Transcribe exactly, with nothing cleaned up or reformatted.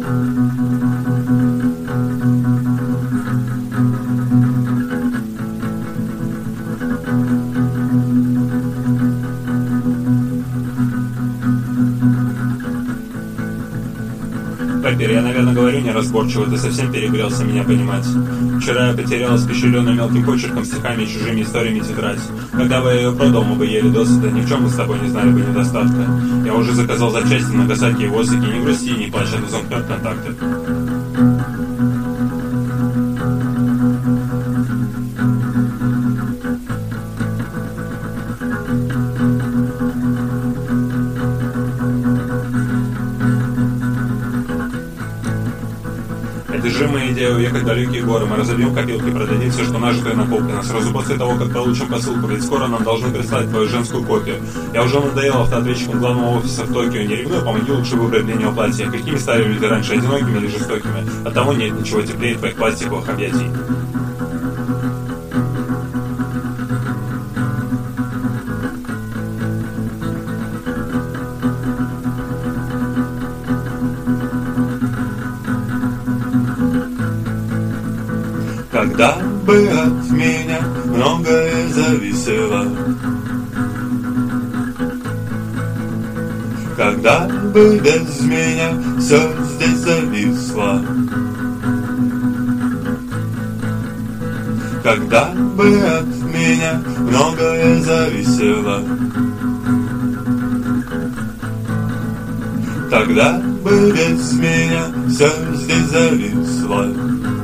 Папир, я, наверное, говорю неразборчиво, ты совсем перегрелся меня понимать. Вчера я потерял испещренную мелким почерком, стихами и чужими историями тетрадь. Когда бы я ее продал, мы бы ели досыта, ни в чем мы с тобой не знали бы недостатка. Я уже заказал запчасти на Нагасаки и Осаки, не грусти, не плачь, а то замкнет контакты. Одержимая идея уехать в далекие горы, мы разобьем копилки, продадим все, что нажитое накоплено. Сразу после того, как получим посылку, ведь скоро нам должны прислать твою женскую копию. Я уже надоел автоответчиком главного офиса в Токио. Не ревную, помоги лучше выбрать для нее платье. Какими стали люди раньше, одинокими или жестокими? Оттого нет ничего теплее твоих пластиковых объятий. Когда бы от меня многое зависело, когда бы без меня все здесь зависло, когда бы от меня многое зависело, тогда бы без меня все здесь зависло.